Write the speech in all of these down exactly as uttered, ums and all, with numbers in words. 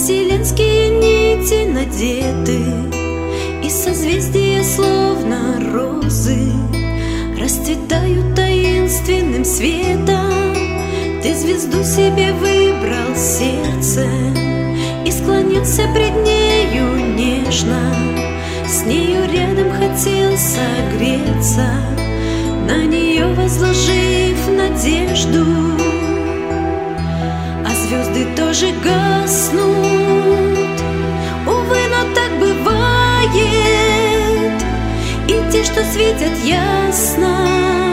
вселенские нити надеты, и созвездия, словно розы, расцветают таинственным светом. Ты звезду себе выбрал сердце и склонился пред нею нежно, с нею рядом хотел согреться, на нее возложив надежду. А звезды тоже гаснут, увы, но так бывает, и те, что светят ясно,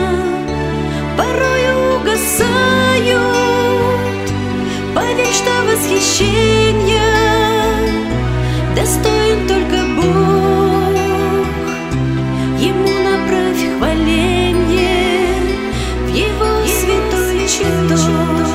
порою угасают. Поверь, что восхищения достоин только Бог, ему направь хваленье в его святой чертог.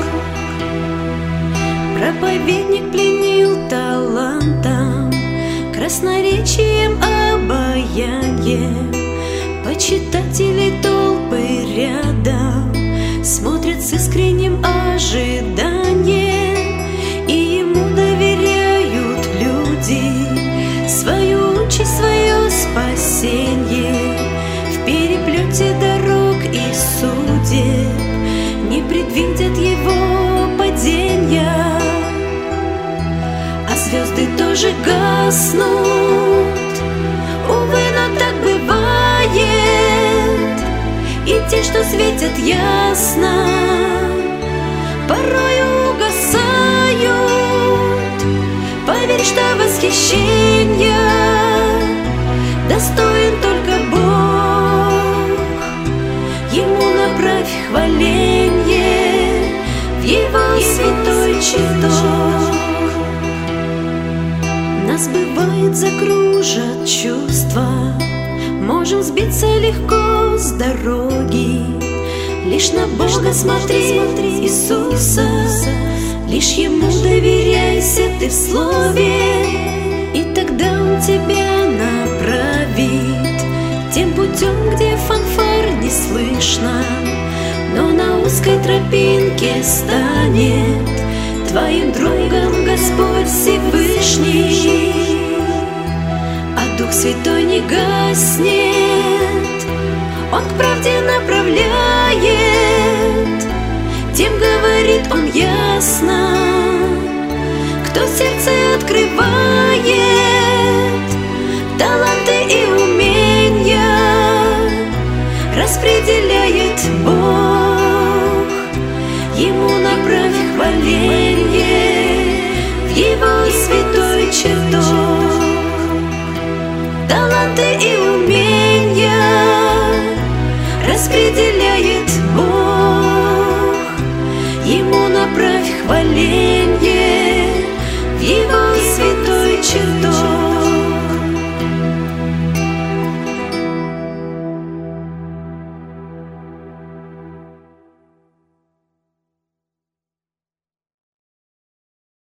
Проповедник пленил талантом, красноречием обаянье, почитателей толпы рядом смотрят с искренним ожиданием, и ему доверяют люди свою участь, свое спасенье. В переплете дорог и судеб не предвидят его падения, а звезды тоже гаснут, увы, но так бывает, и те, что светят ясно, порою угасают. Поверь, что восхищения достоин только Бог, ему направь хваленье в его святой чертог. Нас бывает закружат чувства, можем сбиться легко с дороги. Лишь на Бога смотри, Иисуса, лишь Ему доверяйся ты в слове, и тогда Он тебя направит тем путем, где фанфар не слышно, но на узкой тропинке станет твоим другом Господь Всевышний. А Дух Святой не гаснет, Он к правде направляет, тем говорит Он ясно.